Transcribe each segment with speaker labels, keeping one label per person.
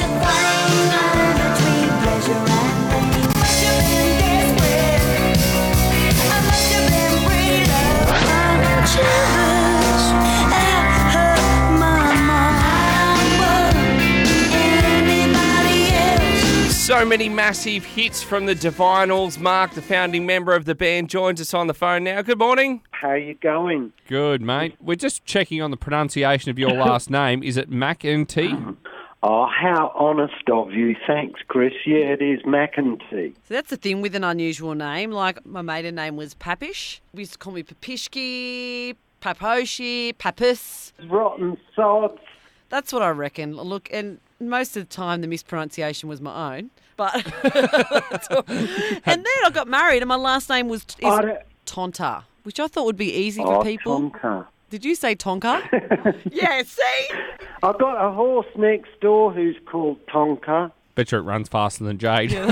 Speaker 1: So many massive hits from the Divinals. Mark, the founding member of the band, joins us on the phone now. Good morning.
Speaker 2: How are you going?
Speaker 1: Good, mate. We're just checking on the pronunciation of your last name. Is it McEntee?
Speaker 2: Oh, how honest of you. Thanks, Chris. Yeah, it is McEntee.
Speaker 3: So that's the thing with an unusual name. Like, my maiden name was Papish. We used to call me Papishki, Paposhi, Papus.
Speaker 2: Rotten sods.
Speaker 3: That's what I reckon. Look, and most of the time the mispronunciation was my own. But and then I got married and my last name is Tonta, which I thought would be easy for people.
Speaker 2: Tonka.
Speaker 3: Did you say Tonka? Yeah, see?
Speaker 2: I've got a horse next door who's called Tonka.
Speaker 1: Bet you it runs faster than Jade.
Speaker 3: Yeah,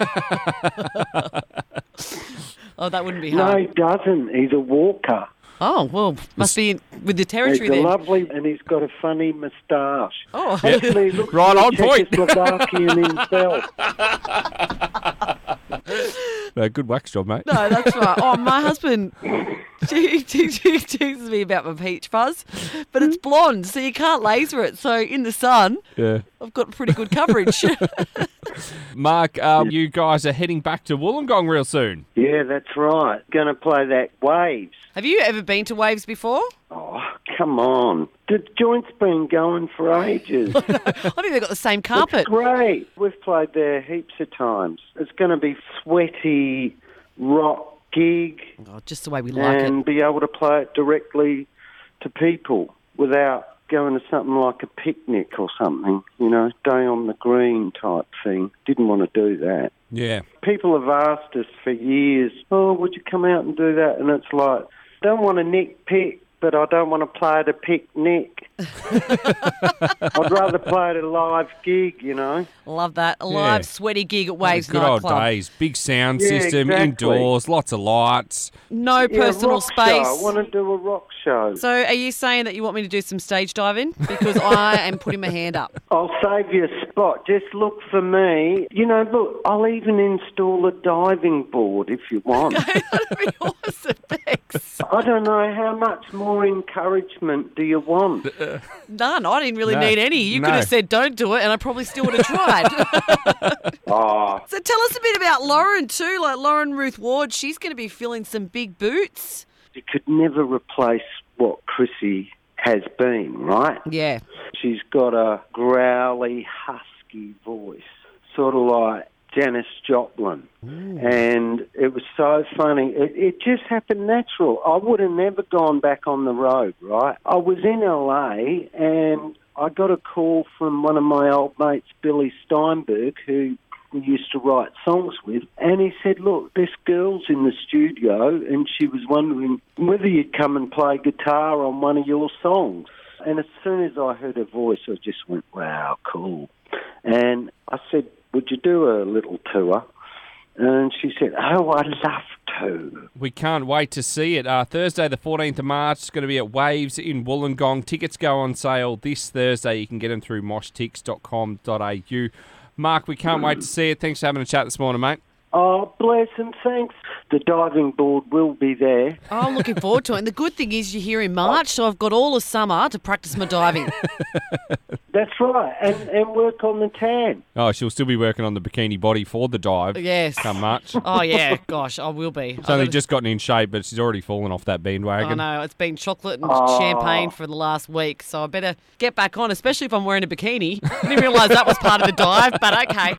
Speaker 3: oh, that wouldn't be
Speaker 2: No,
Speaker 3: hard.
Speaker 2: he doesn't. He's a walker.
Speaker 3: Oh, well, must be with the territory
Speaker 2: He's
Speaker 3: then.
Speaker 2: lovely, and he's got a funny moustache.
Speaker 3: Oh,
Speaker 2: Actually, looks
Speaker 1: Right on point.
Speaker 2: Czechoslovakian himself.
Speaker 1: Good wax job, mate.
Speaker 3: no, that's right. Oh, my husband, she teases me about my peach fuzz, but it's blonde, so you can't laser it. So in the sun,
Speaker 1: Yeah.
Speaker 3: I've got pretty good coverage.
Speaker 1: Mark, you guys are heading back to Wollongong real soon.
Speaker 2: Yeah, that's right. Going to play that Waves.
Speaker 3: Have you ever been to Waves before?
Speaker 2: Oh, come on. The joint's been going for ages.
Speaker 3: I think they've got the same carpet.
Speaker 2: It's great. We've played there heaps of times. It's going to be sweaty rock gig
Speaker 3: Oh, just the way we like
Speaker 2: and
Speaker 3: it.
Speaker 2: be able to play it directly to people without going to something like a picnic or something, you know, day on the green type thing. Didn't want to do that.
Speaker 1: Yeah.
Speaker 2: People have asked us for years, oh, would you come out and do that? And it's like, don't want to nitpick, but I don't want to play at a picnic. I'd rather play at a live gig, you know.
Speaker 3: Love that. A live,
Speaker 1: Yeah.
Speaker 3: sweaty gig at Waves
Speaker 1: Good old
Speaker 3: nightclub.
Speaker 1: days. Big sound
Speaker 2: Yeah,
Speaker 1: system,
Speaker 2: exactly.
Speaker 1: indoors, lots of lights.
Speaker 3: No
Speaker 2: Yeah,
Speaker 3: personal
Speaker 2: rock
Speaker 3: space.
Speaker 2: Show. I want to do a rock show.
Speaker 3: So are you saying that you want me to do some stage diving? Because I am putting my hand up.
Speaker 2: I'll save you a spot. Just look for me. You know, look, I'll even install a diving board if you want.
Speaker 3: That'd be awesome. Thanks.
Speaker 2: I don't know, how much more encouragement do you want?
Speaker 3: None. I didn't really
Speaker 1: No.
Speaker 3: need any. You could
Speaker 1: No.
Speaker 3: have said don't do it and I probably still would have tried.
Speaker 2: Oh,
Speaker 3: So tell us a bit about Lauren too. Like Lauren Ruth Ward, she's going to be filling some big boots.
Speaker 2: you could never replace what Chrissy has been, right?
Speaker 3: Yeah.
Speaker 2: She's got a growly, husky voice, sort of like Janis Joplin. And it was so funny. It just happened natural. I would have never gone back on the road, right? I was in LA and I got a call from one of my old mates, Billy Steinberg, who we used to write songs with, and he said, look, this girl's in the studio and she was wondering whether you'd come and play guitar on one of your songs. And as soon as I heard her voice, I just went, wow, cool. And I said, would you do a little tour? And she said, oh, I'd love to.
Speaker 1: We can't wait to see it. Thursday, the 14th of March, it's going to be at Waves in Wollongong. Tickets go on sale this Thursday. You can get them through moshtix.com.au. Mark, we can't wait to see it. Thanks for having a chat this morning, mate.
Speaker 2: Oh, bless and thanks. The diving board will be there.
Speaker 3: Oh, I'm looking forward to it. And the good thing is you're here in March, so I've got all of summer to practice my diving.
Speaker 2: That's right. And work on the tan.
Speaker 1: Oh, she'll still be working on the bikini body for the dive.
Speaker 3: Yes.
Speaker 1: Come March.
Speaker 3: Oh, yeah. Gosh, I will be.
Speaker 1: She's only just gotten in shape, but she's already fallen off that bandwagon.
Speaker 3: I know. It's been chocolate and champagne for the last week, so I better get back on, especially if I'm wearing a bikini. I didn't realise that was part of the dive, but okay.